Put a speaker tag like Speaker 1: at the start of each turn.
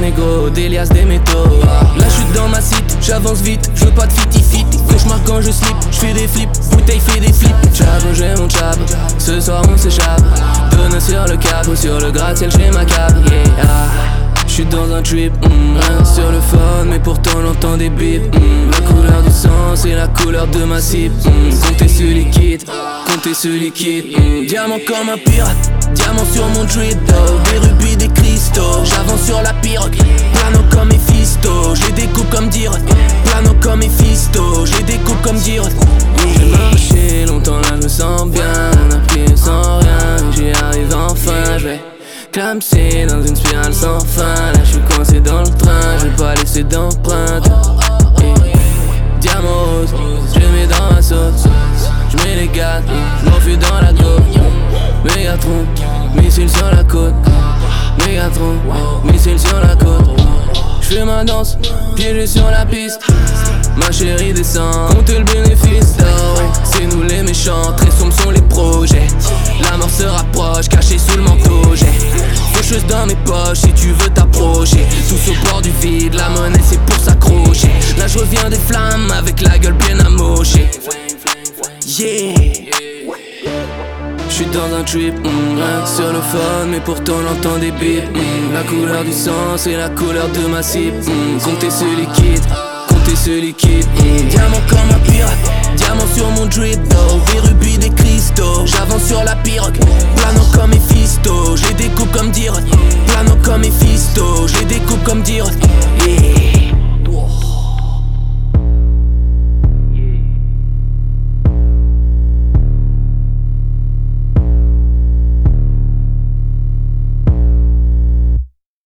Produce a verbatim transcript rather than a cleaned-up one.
Speaker 1: négro, d'Elias des métaux. Là j'suis dans ma cite, j'avance vite, j'veux pas de fiti fiti. Cauchemar quand je slip, j'fais des flips, bouteille fait des flips. Chab, j'ai mon chab, ce soir on s'échappe. Donne sur le cap, sur le gratte-ciel j'ai ma cape, yeah. J'suis dans un trip, mm, rien sur le phone, mais pourtant j'entends des bips. mm, La couleur du sang, c'est la couleur de ma cible. mm, Comptez ce liquide, comptez ce liquide. mm, Diamant comme un pirate, diamant sur mon drip, oh, des rubis, des cristaux. J'avance sur la pirogue, plano comme Mephisto. J'ai des coups comme dire, plano comme Mephisto. J'ai des coups comme dire. J'ai marché longtemps là, je me sens bien. On a pris sans rien, j'y arrive enfin, j'vais clamser dans une spirale sans fin. Là j'suis coincé dans le train, j'ai pas laissé d'empreinte. Et diamant rose, je mets dans ma sauce. J'mets les gars, j'm'enfuis dans la go. Mégatron, missile sur la côte. Mégatron, missile sur la côte. J'fais ma danse, piégé sur la piste. Ma chérie descend, comptez le bénéfice. Oh, c'est nous les méchants, très sombres sont les projets. La mort se rapproche, cachée sous le manteau. J'ai faucheuse dans mes poches si tu veux t'approcher. Tous au bord du vide, la monnaie c'est pour s'accrocher. Là je reviens des flammes avec la gueule bien amochée. Yeah. J'suis dans un trip, mm, rien sur le phone, mais pourtant j'entends des bips. mm, La couleur du sang, c'est la couleur de ma cible. mm, Comptez ce liquide, comptez ce liquide. mm, Diamant comme un pirate, diamant sur mon drip, oh, des rubis, des cristaux. J'avance sur la pirogue, plano comme Mephisto. J'ai des coups comme dire, plano comme Mephisto. J'ai des coups comme dire, yeah.